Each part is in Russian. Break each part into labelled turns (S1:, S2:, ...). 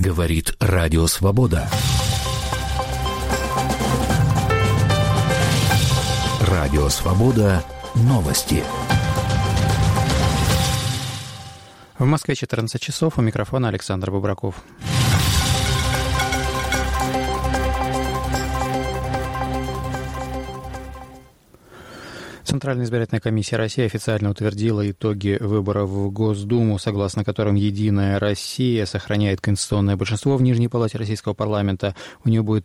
S1: Говорит Радио Свобода. Радио Свобода. Новости.
S2: В Москве 14 часов. У микрофона Александр Бубраков. Центральная избирательная комиссия России официально утвердила итоги выборов в Госдуму, согласно которым «Единая Россия» сохраняет конституционное большинство в Нижней палате Российского парламента. У нее будет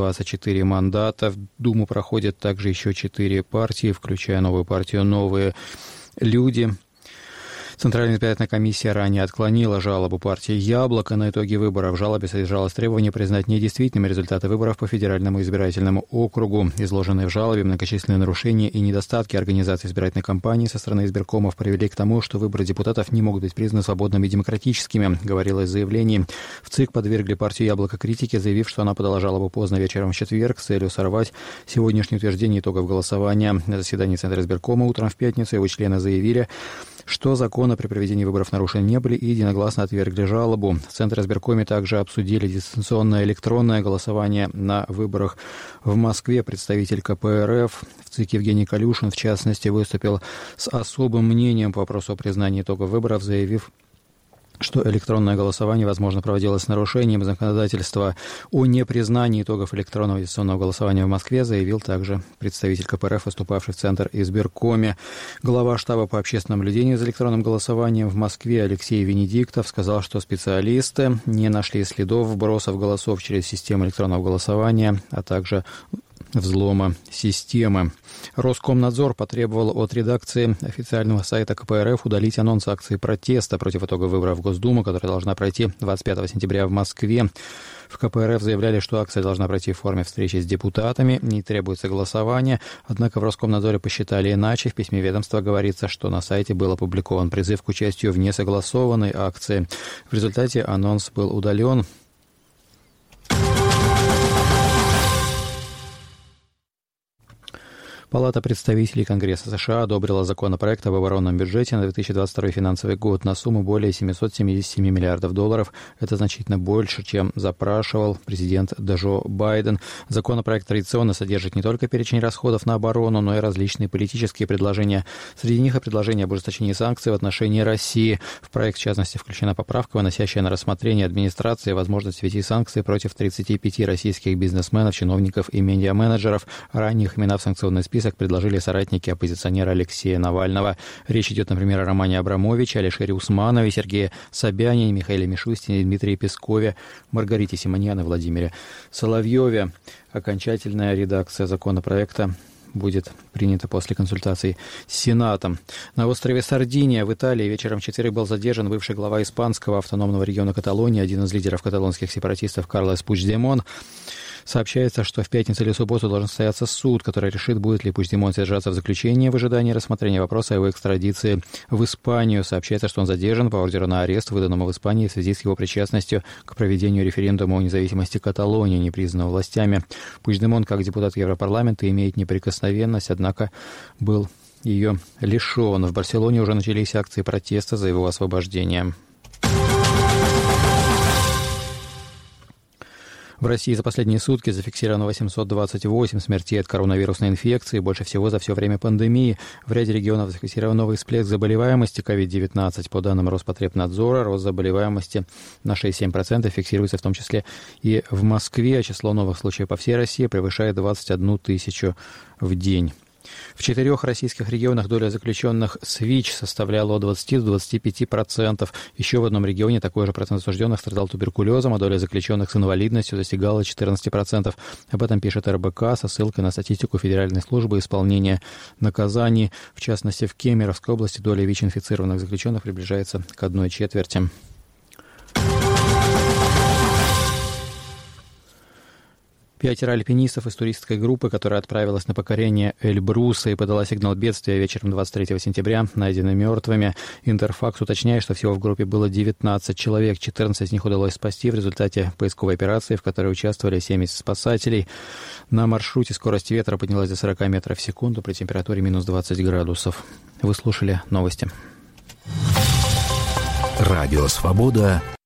S2: 324 мандата. В Думу проходят также еще 4 партии, включая новую партию «Новые люди». Центральная избирательная комиссия ранее отклонила жалобу партии «Яблоко» на итоги выборов. В жалобе содержалось требование признать недействительными результаты выборов по федеральному избирательному округу. Изложенные в жалобе многочисленные нарушения и недостатки организации избирательной кампании со стороны избиркомов привели к тому, что выборы депутатов не могут быть признаны свободными и демократическими, говорилось в заявлении. В ЦИК подвергли партию «Яблоко» критике, заявив, что она подала жалобу поздно вечером в четверг с целью сорвать сегодняшнее утверждение итогов голосования. На заседании Центра избиркома утром в пятницу его члены заявили, что законы при проведении выборов нарушены не были, и единогласно отвергли жалобу. В Центре избиркоме также обсудили дистанционное электронное голосование на выборах в Москве. Представитель КПРФ в ЦИК Евгений Калюшин, в частности, выступил с особым мнением по вопросу о признании итогов выборов, заявив, что электронное голосование, возможно, проводилось с нарушением законодательства о непризнании итогов электронного дистанционного голосования в Москве, заявил также представитель КПРФ, выступавший в Центр избиркоме. Глава штаба по общественному наблюдению за электронным голосованием в Москве Алексей Венедиктов сказал, что специалисты не нашли следов вбросов голосов через систему электронного голосования, а также взлома системы. Роскомнадзор потребовал от редакции официального сайта КПРФ удалить анонс акции протеста против итогов выборов в Госдуму, которая должна пройти 25 сентября в Москве. В КПРФ заявляли, что акция должна пройти в форме встречи с депутатами, не требуется голосования. Однако в Роскомнадзоре посчитали иначе. В письме ведомства говорится, что на сайте был опубликован призыв к участию в несогласованной акции. В результате анонс был удален. Палата представителей Конгресса США одобрила законопроект об оборонном бюджете на 2022 финансовый год на сумму более 777 миллиардов долларов. Это значительно больше, чем запрашивал президент Джо Байден. Законопроект традиционно содержит не только перечень расходов на оборону, но и различные политические предложения. Среди них и предложение об ужесточении санкций в отношении России. В проект, в частности, включена поправка, выносящая на рассмотрение администрации возможность ввести санкции против 35 российских бизнесменов, чиновников и медиаменеджеров. Ранее их имена в санкционный список предложили соратники оппозиционера Алексея Навального. Речь идет, например, о Романе Абрамовиче, Алишере Усманове, Сергее Собянине, Михаиле Мишустине, Дмитрии Пескове, Маргарите Симоньян и Владимире Соловьеве. Окончательная редакция законопроекта будет принято после консультаций с Сенатом. На острове Сардиния в Италии вечером в четверг был задержан бывший глава испанского автономного региона Каталонии, один из лидеров каталонских сепаратистов Карлес Пучдемон. Сообщается, что в пятницу или субботу должен состояться суд, который решит, будет ли Пучдемон содержаться в заключении в ожидании рассмотрения вопроса о его экстрадиции в Испанию. Сообщается, что он задержан по ордеру на арест, выданному в Испании в связи с его причастностью к проведению референдума о независимости Каталонии, не признанного властями. Пучдемон, как депутат Европарламента, имеет неприкосновенность, однако был ее лишен. В Барселоне уже начались акции протеста за его освобождение. В России за последние сутки зафиксировано 828 смертей от коронавирусной инфекции, больше всего за все время пандемии. В ряде регионов зафиксирован новый всплеск заболеваемости COVID-19. По данным Роспотребнадзора, рост заболеваемости на 6,7% фиксируется в том числе и в Москве. Число новых случаев по всей России превышает 21 тысячу в день. В 4 российских регионах доля заключенных с ВИЧ составляла от 20 до 25%. Еще в одном регионе такой же процент осужденных страдал туберкулезом, а доля заключенных с инвалидностью достигала 14%. Об этом пишет РБК со ссылкой на статистику Федеральной службы исполнения наказаний. В частности, в Кемеровской области доля ВИЧ-инфицированных заключенных приближается к 1/4. Пятеро альпинистов из туристской группы, которая отправилась на покорение Эльбруса и подала сигнал бедствия вечером 23 сентября, найдены мертвыми. Интерфакс уточняет, что всего в группе было 19 человек. 14 из них удалось спасти в результате поисковой операции, в которой участвовали 70 спасателей. На маршруте скорость ветра поднялась до 40 метров в секунду при температуре минус 20 градусов. Вы слушали новости.
S1: Радио «Свобода».